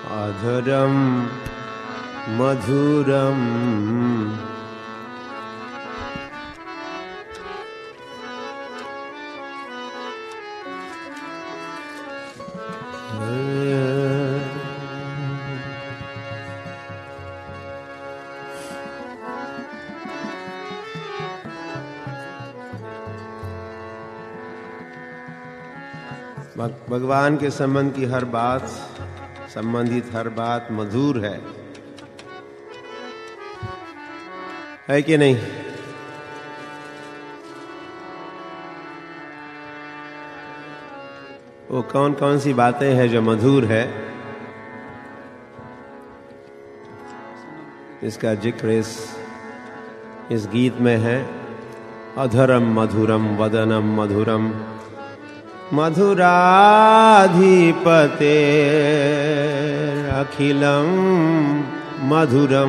अधरम मधुरम भगवान के संबंध की हर बात, संबंधित हर बात मधुर है कि नहीं? वो कौन कौन सी बातें हैं जो मधुर है? इसका जिक्र इस गीत में है। अधरम मधुरम वदनम मधुरम मधुराधिपते अखिलम मधुरम।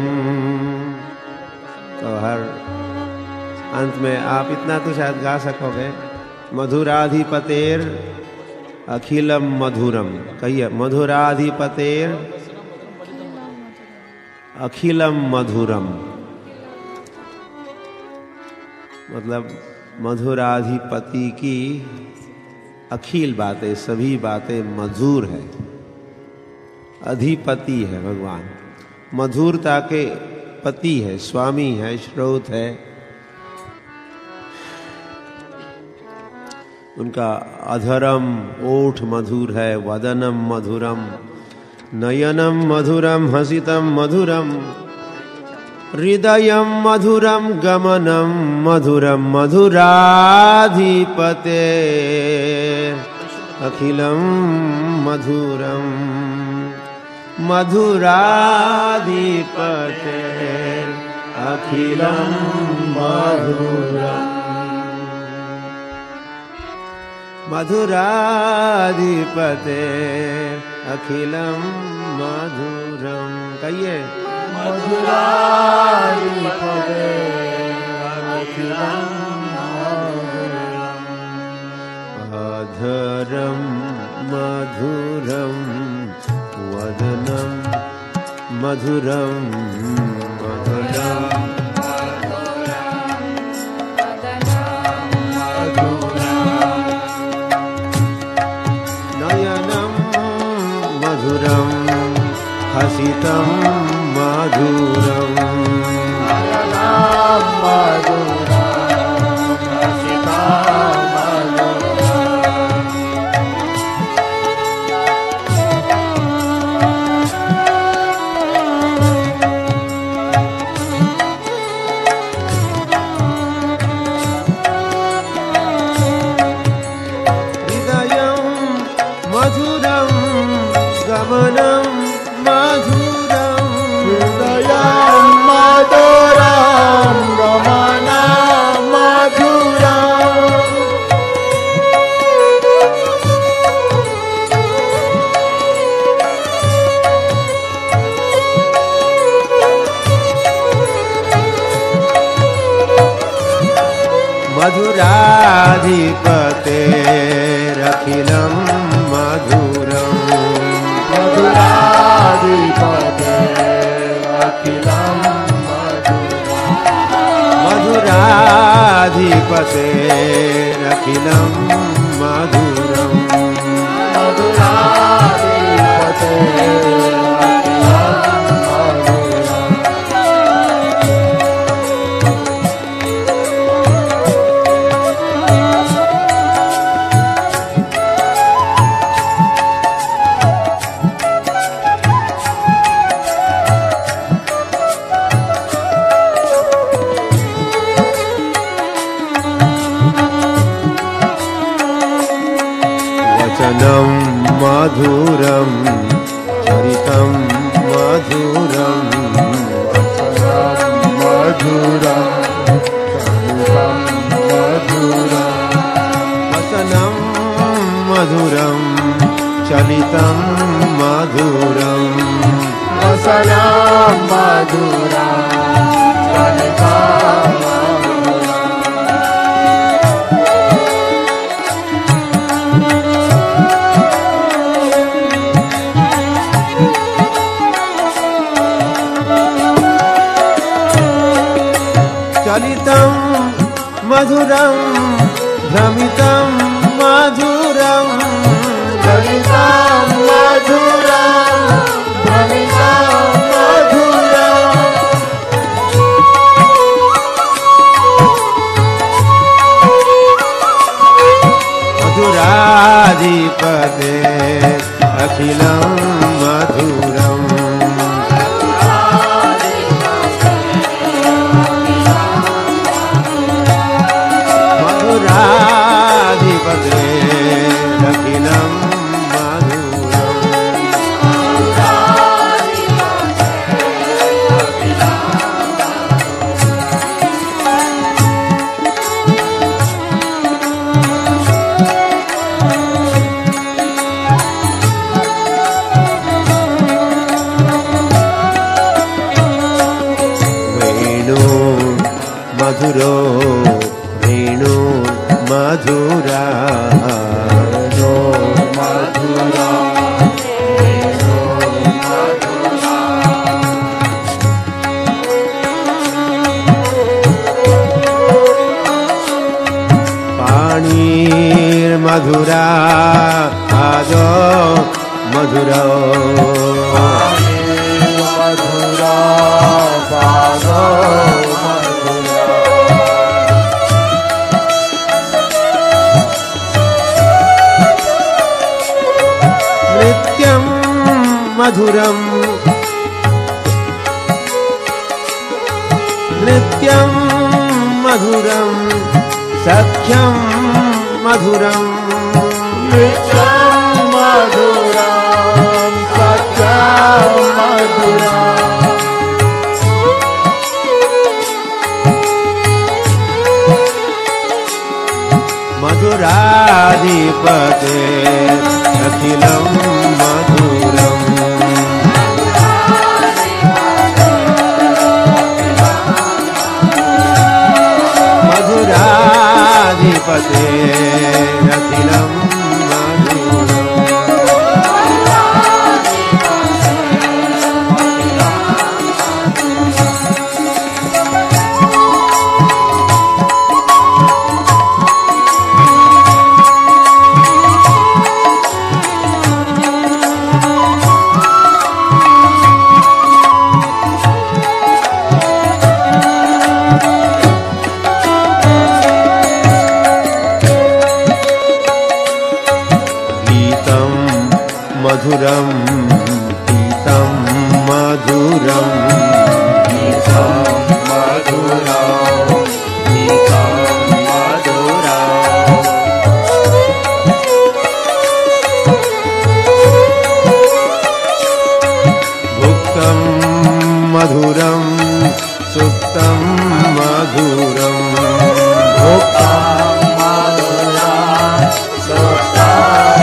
तो हर अंत में आप इतना तो शायद गा सकोगे, मधुराधिपतेर अखिलम मधुरम। कहिए, मधुराधिपतेर अखिलम मधुरम। मतलब मधुराधिपति की अखिल बातें, सभी बातें मधुर है। अधिपति है भगवान, मधुरता के पति है, स्वामी है, स्रोत है। उनका अधरम ओठ मधुर है, वदनम मधुरम, नयनम मधुरम, हसितम मधुरम, हृदयम मधुरम, गमनम मधुरम, मधुराधिपते अखिलम मधुरम, मधुराधिपते अखिलम मधुरम, मधुराधिपते अखिलम मधुरम। कहिए, मधुराधिपते अखिलम मधुरम। अधरम मधुरम वदनम मधुरम मधुरम, नयनम मधुरम, हसितम मधुरम, नयनम मधुरम, हसितम मधुरम। हृदयम मधुरम, गमनम मधुरम, हृदयम मधुरम, गमनम मधुरम। मधुराधिपते अखिलम मधुरम, मधुराधिपते अखिलम मधुरम, मधुराधिपते अखिलम मधुरम, मधुराधिपते अखिलम मधुरम। वचनम मधुरम, चरितम मधुरम, मधुरम, चरितम मधुरम, वचनम मधुरम, चलितम मधुरम, वचनम मधुरम, चरितम मधुरम। कलितं मधुरं भ्रमितं मधुरं कलितं मधुरं भ्रमितं मधुरं मधुराधिपते अखिलं मधुरम् मधुराधिपते अखिलं मधुरम् मधुरो वेणु मधुरा नो मधुरा नो मधुरा पाणिर्मधुरा आदो मधुरो मधुरा पादो मधुरं नृत्यं मधुरं सख्यं मधुरं नृत्यं मधुरं सख्यं मधुरं मधुराधिपते अखिलं मधुरम् मधुराधिपते अखिलं मधुरं गीतं मधुरं गीतं मधुरं गीतं मधुरं भुक्तं मधुरं सुप्तं मधुरं भुक्तं मधुरं सुप्तं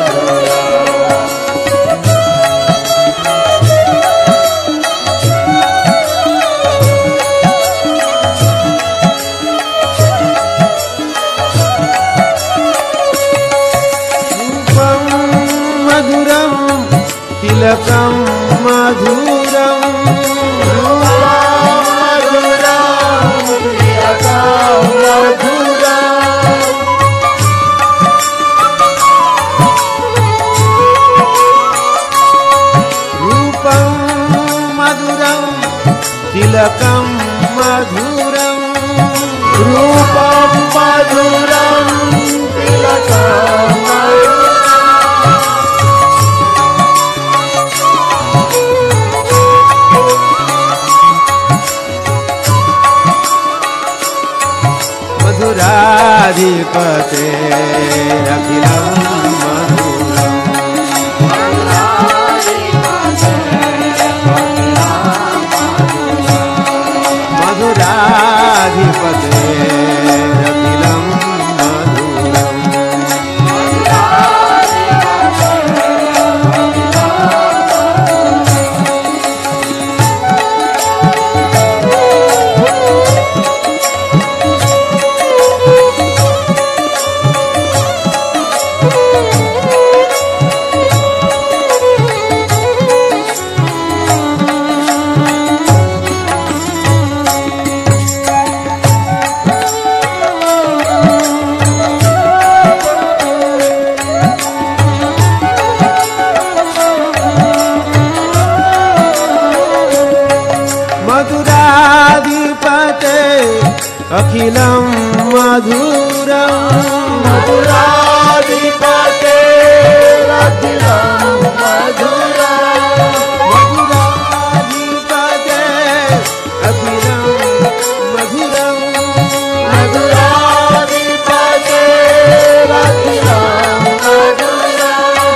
तिलकं मधुरं रूपं मधुरं तिलकं मधुरं रूपं मधुरं तिलकं मधुराधिपते अखिलं मधुरम् मधुराधिपते अखिलं मधुरम् मधुरम मधुराधिपते रतिरम मधुरम मधुराधिपते अखिलम मधुरम मधुराधिपते रतिरम मधुरम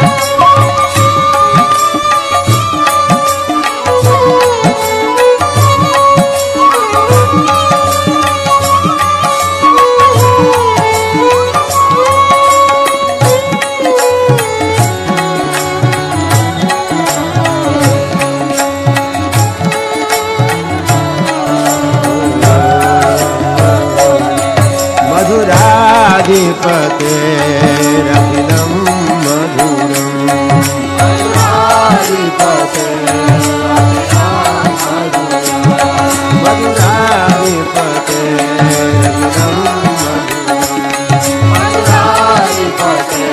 मधुराधिपते रतिरम मधुरम मधुराधिपते मधुराधिपते रतिरम मधुराधिपते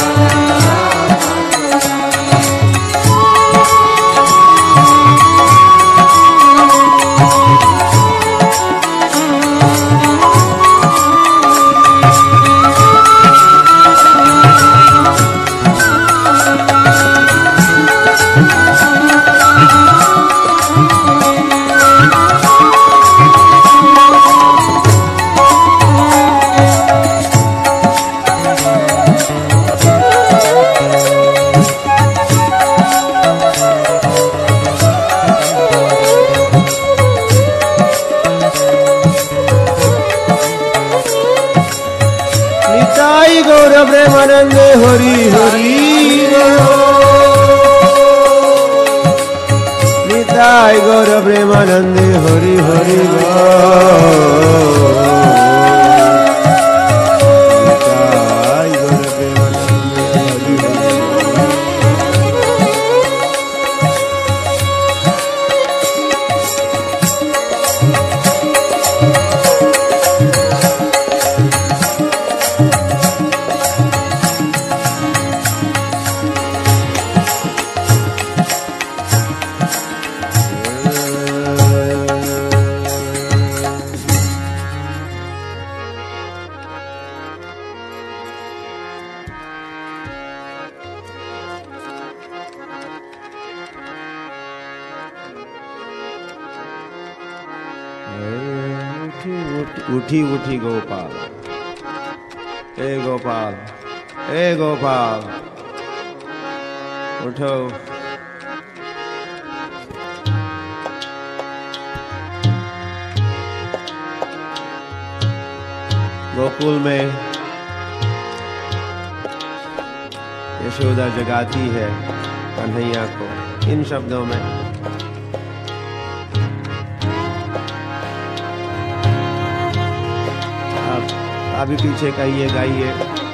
निताई गौर प्रेमानंदे हरि हरि निताई गौर प्रेमानंदे हरि हरि निताई गौर प्रेमानंदे हरि हरि उठी उठी गोपाल ए गोपाल ए गोपाल उठो गोकुल में यशोदा जगाती है कन्हैया को इन शब्दों में अभी पीछे कहिए गाइए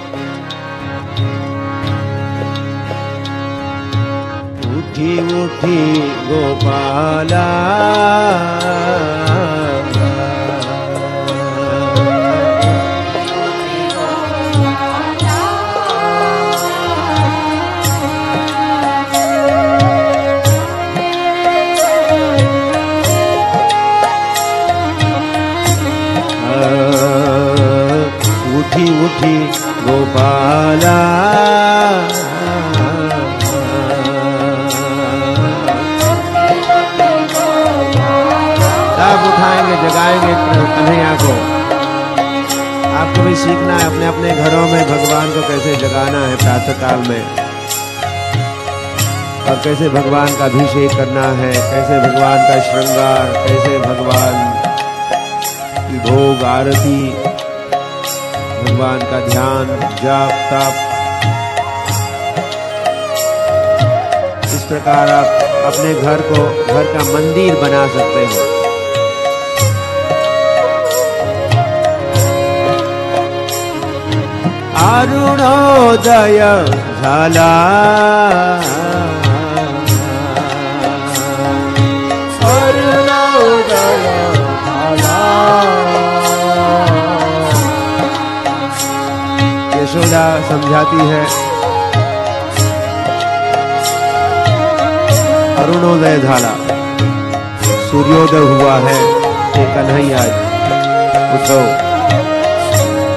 उठी उठी गोपाला उठी उठी गोपाला तब उठाएंगे जगाएंगे कन्हैया को। आपको भी सीखना है अपने अपने घरों में भगवान को कैसे जगाना है प्रातः काल में, और कैसे भगवान का अभिषेक करना है, कैसे भगवान का श्रृंगार, कैसे भगवान की भोग आरती, भगवान का ध्यान जाप तप। इस प्रकार आप अपने घर को घर का मंदिर बना सकते हो। अरुणोदय झाला अरुणोदय झाला। यशोदा समझाती है अरुणोदय झाला, सूर्योदय हुआ है, ये कन्हैया उठो।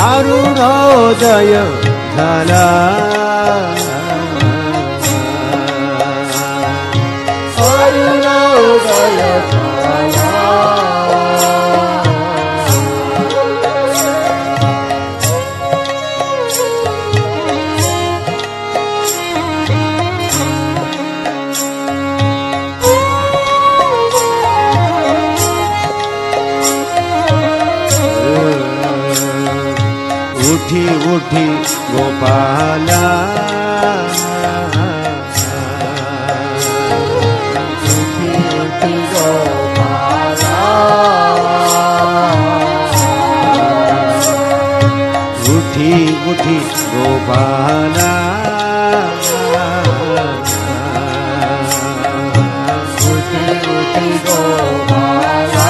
अरुणोदय झाला अरुणोदय झाला उठी उठी गोपाला उठी उठी गोपाला उठी उठी गोपाला उठी उठी गोपाला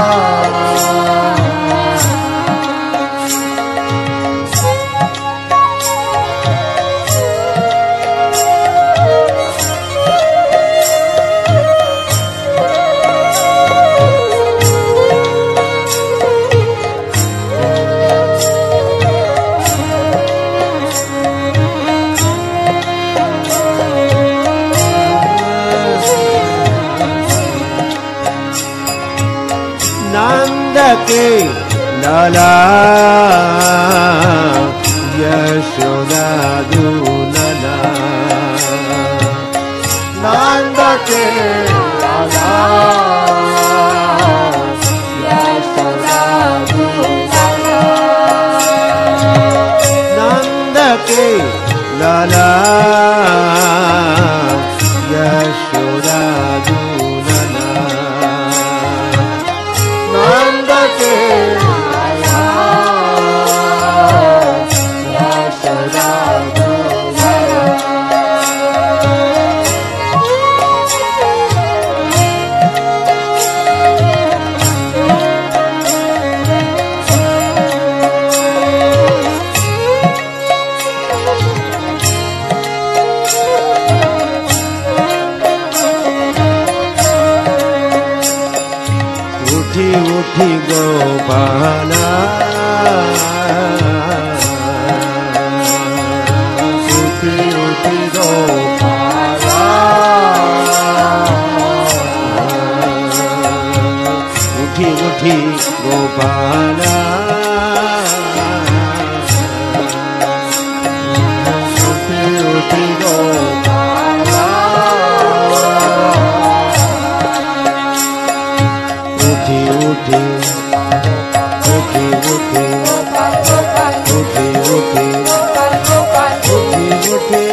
नंद के लाला यशोदा दूलना नंद के लाला यशोदा दूलना नंद के लाला यशोदा दूलना नंद के लाला यशोदा दूलना उठी उठी गोपाला उठी उठी गोपाला उठी उठी गोपाला उठी उठी गोपाला उठी उठी उठी उठी उठी उठी उठी उठी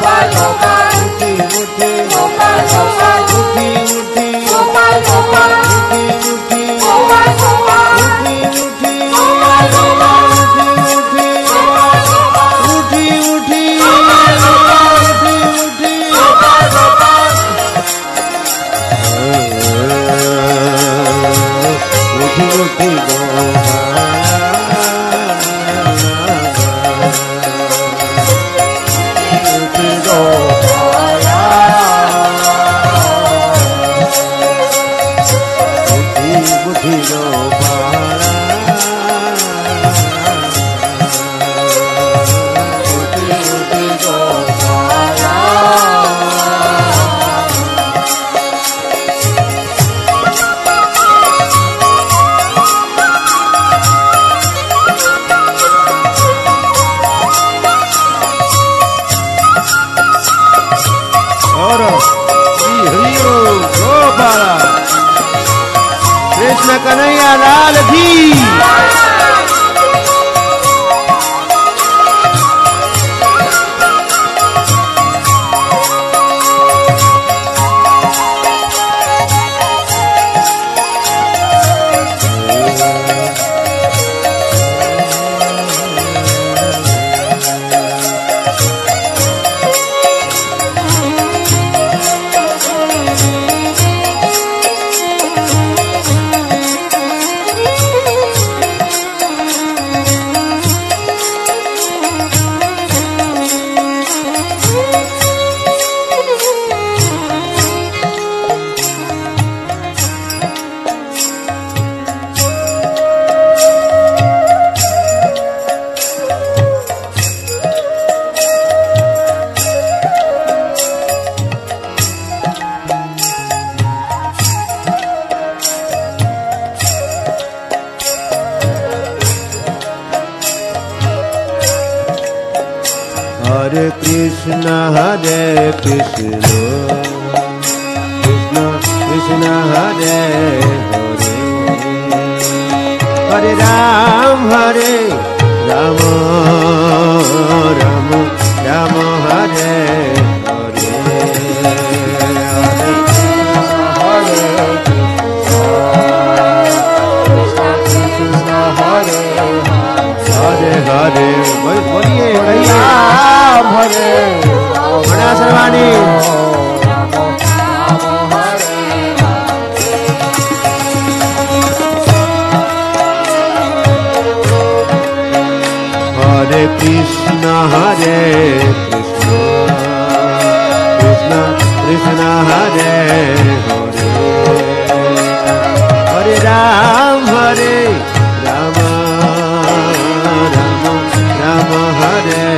कृष्ण कन्हैया लाल की। कृष्ण हरे कृष्ण कृष्ण कृष्ण हरे हरे हरे राम राम राम हरे हरे हरे हरे बोलिए राम हरे बड़ा सर्वानी हरे कृष्ण कृष्ण कृष्ण हरे हरे हरे राम राम राम हरे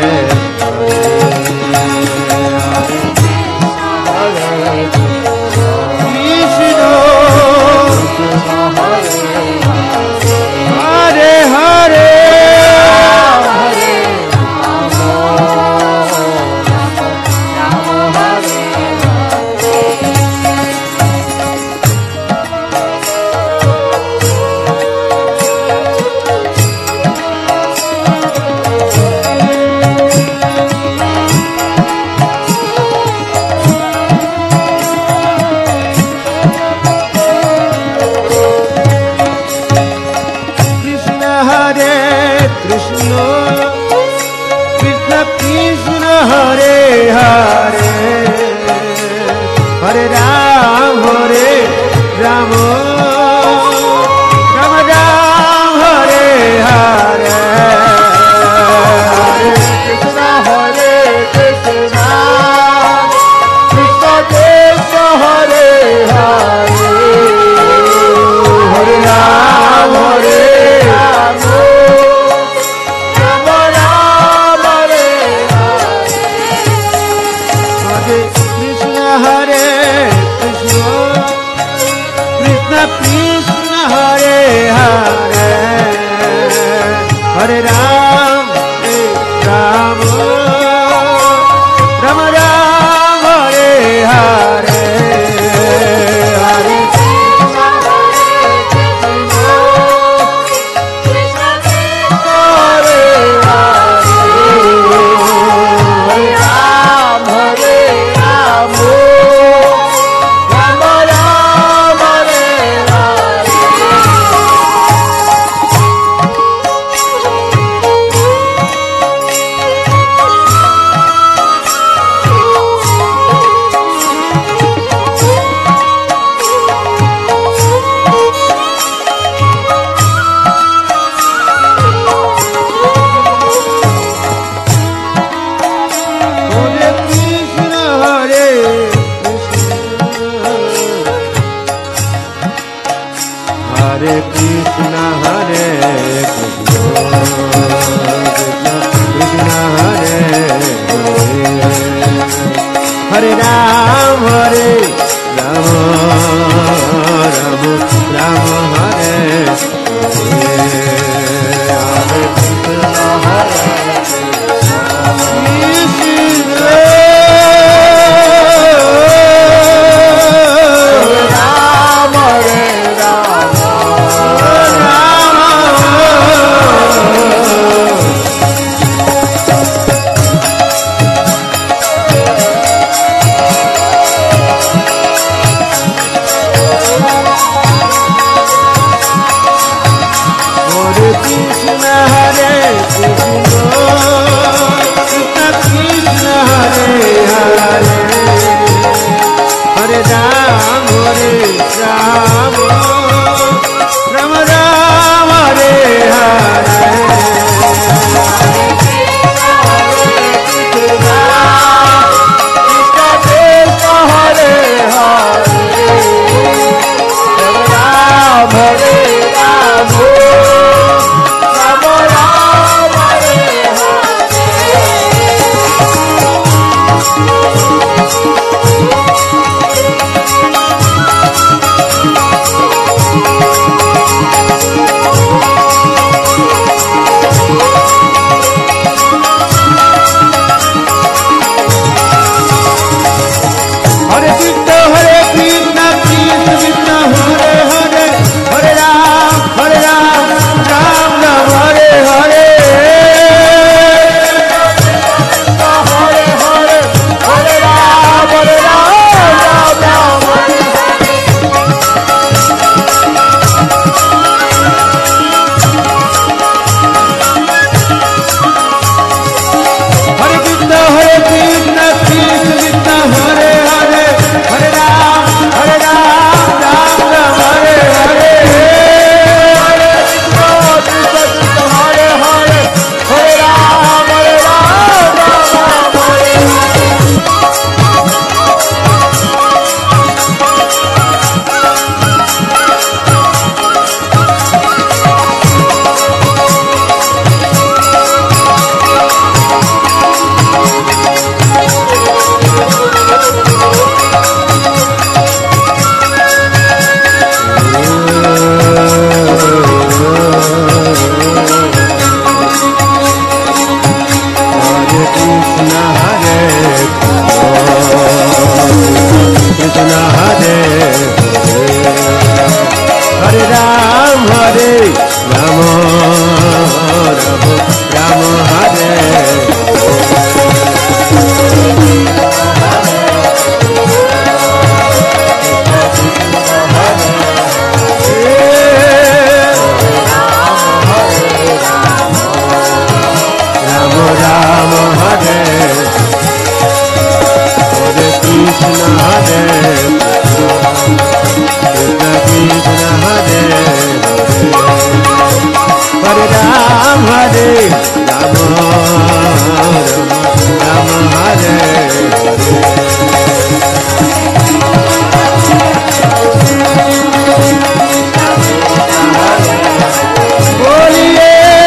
हरे हरे हरे राम राम राम राम हरे हरे हरे हरे राम राम राम हरे हरे कृष्ण हरे कृष्ण कृष्ण हरे हरे राम राम राम हरे बोलिए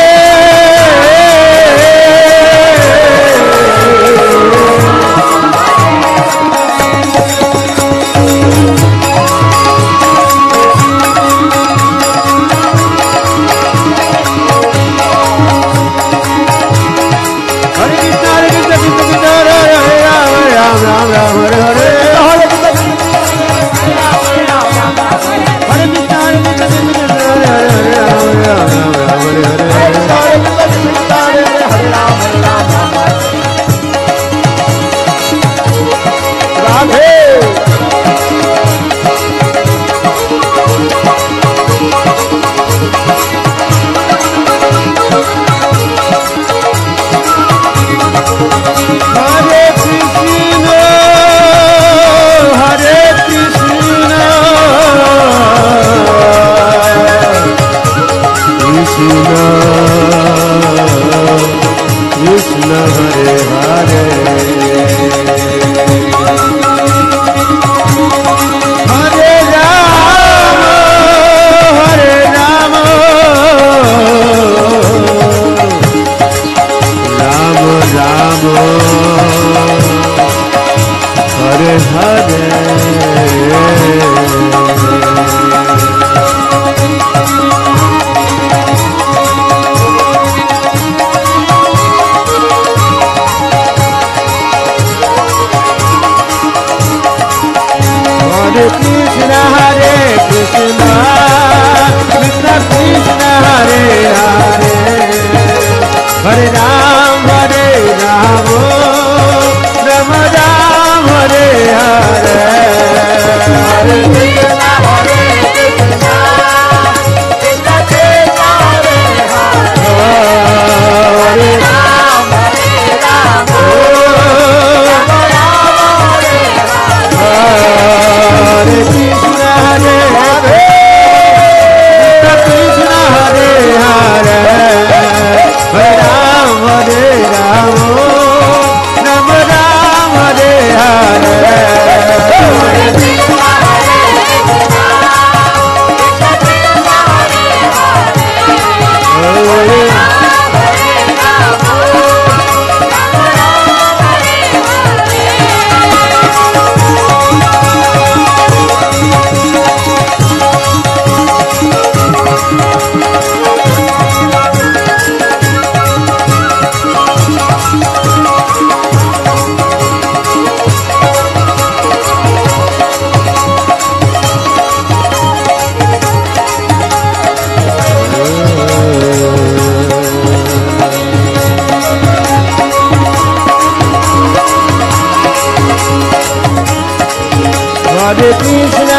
Hare Krishna,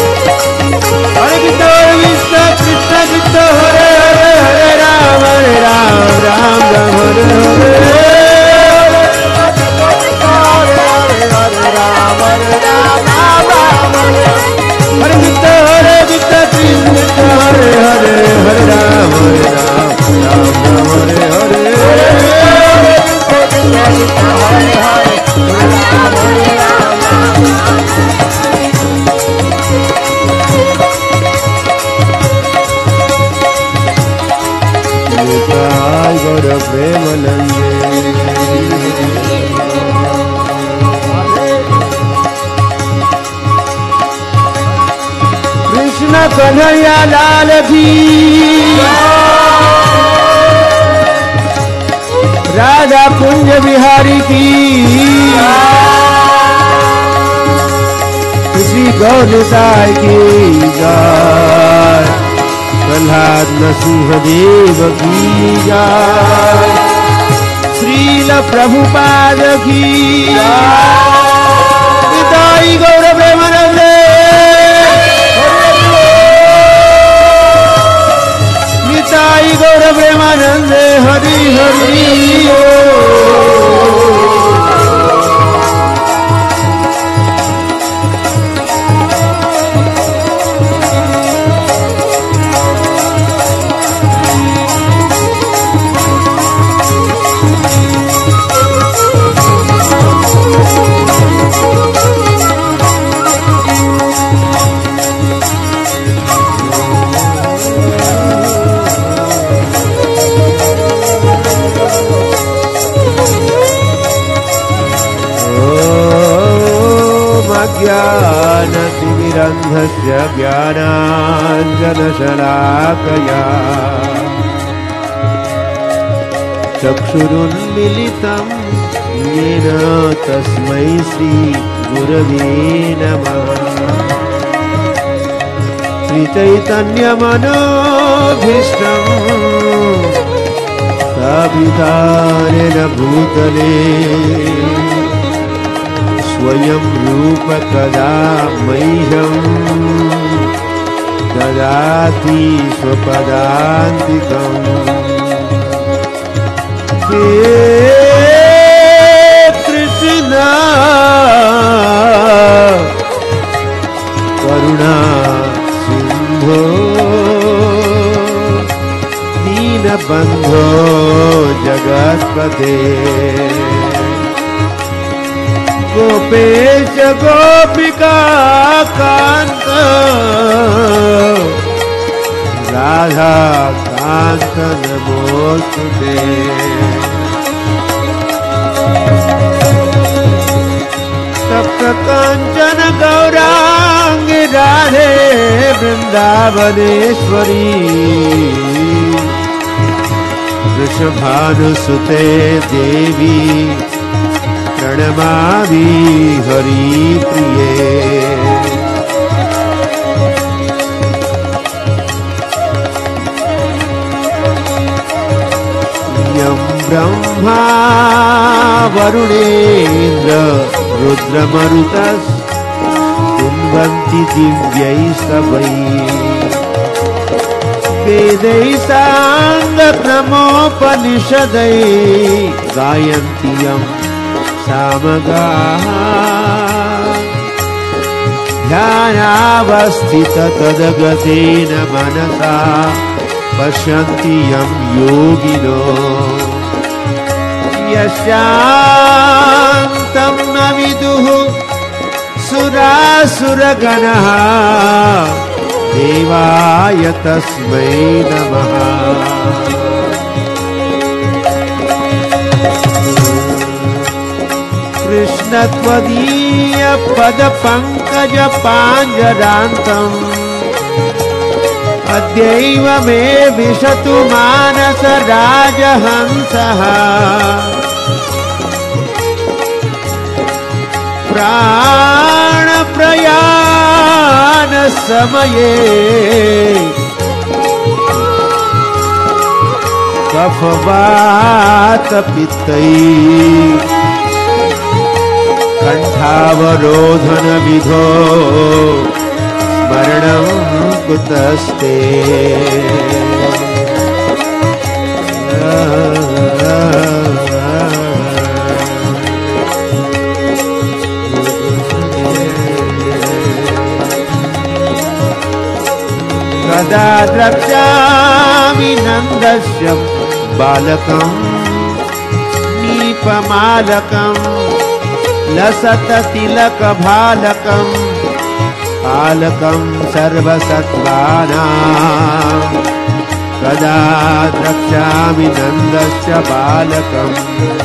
Hare Krishna, Krishna Krishna, Krishna Hare Hare, Hare Ram, Ram Ram, Hare Hare. Hare Krishna, Hare Krishna, Krishna Hare Hare, Hare Ram, Ram Ram, Hare Hare. गौर प्रेमानंदे कृष्ण कन्हैया लाल की, राधा कुंज बिहारी की, श्री गौरताय की जय, प्रहलाद नरसिंहदेव की जय, श्रील प्रभुपाद की जय, गौर प्रेमानंदे, निताई गौर प्रेमानंदे, हरि हरि अज्ञानतिमिरन्धस्य ज्ञानाञ्जनशलाकया चक्षुरुन्मिलितं येन तस्मै श्रीगुरवे नमः। श्रीचैतन्यमनोभीष्टं स्थापितानेन भूतले स्वयं रूप कदा मह्यं ददाति स्वपदान्तिकम्। हे कृष्ण करुणा सिंधो दीनबंधो जगत्पते गोपेश गोपिका कांत राधा कांत नमोस्तुते। सप्त कांचन गौरांगी राधे वृंदावनेश्वरी वृषभानुसुते देवी प्रणमामि हरिप्रिये। यं ब्रह्मा वरुणेन्द्र रुद्रमरुतस् तुन्वन्ति दिव्यैस्तवैः वेदैः साङ्गक्रमोपनिषदैः गायन्ति यं सामगाः ध्यानावस्थिततद्गतेन मनसा पश्यन्ति यं योगिनो यस्यान्तं न विदुः सुरासुरगणः देवाय तस्मै नमः। कृष्ण त्वदीय पदपङ्कज पाञ्जरान्तम् अद्यैव मे विशतु मानस राजहंसः। प्राणप्रयाण समये कफवातपित्तैः कंठावरोधन विधो स्मरणं कुतस्ते। कदा द्रक्ष्यामि नन्दस्य बालकं नीपमालकं लसततिलकभालकं पालकं सर्वसत्त्वानां। कदा द्रक्ष्यामि नन्दस्य बालकम्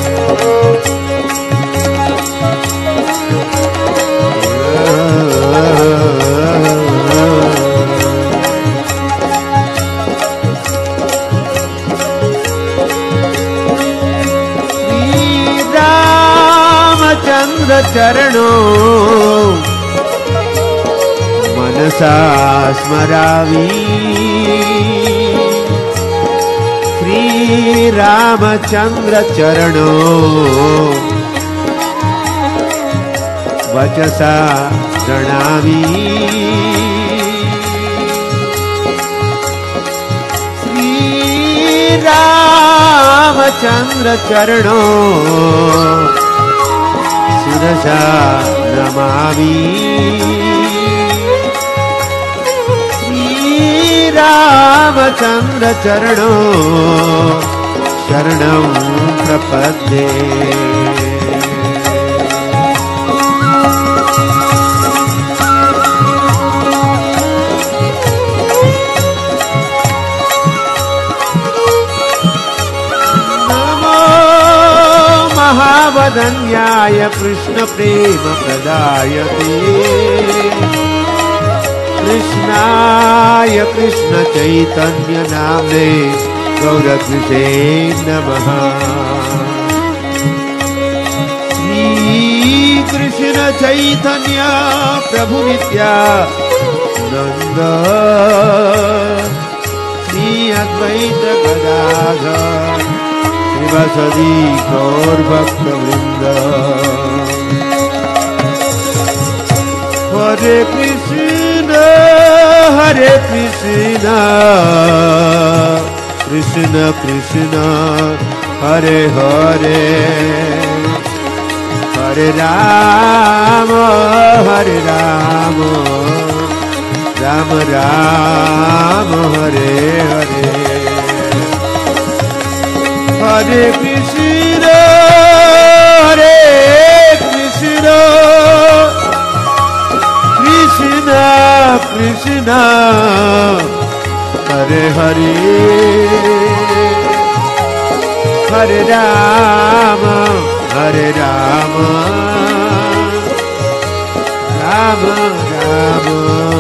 श्रीरामचन्द्र चरणो मनसा स्मरामि। श्रीरामचन्द्र चरणो वचसा प्रणमामि। श्रीरामचन्द्र चरणो शिरसा नमामि। श्रीरामचन्द्र चरणो शरणं प्रपद्ये। धन्याय कृष्ण प्रेम प्रदायते कृष्णाय कृष्ण चैतन्य नाम्ने गौरकृष्णे नमः। श्री कृष्ण चैतन्य प्रभु नित्यानंद श्री अद्वैत गदाधर श्रीवासदि गौर भक्त वृंद। हरे कृष्ण कृष्ण कृष्ण हरे हरे हरे राम राम राम हरे हरे। हरे कृष्ण कृष्ण कृष्ण हरे हरे हरे राम राम राम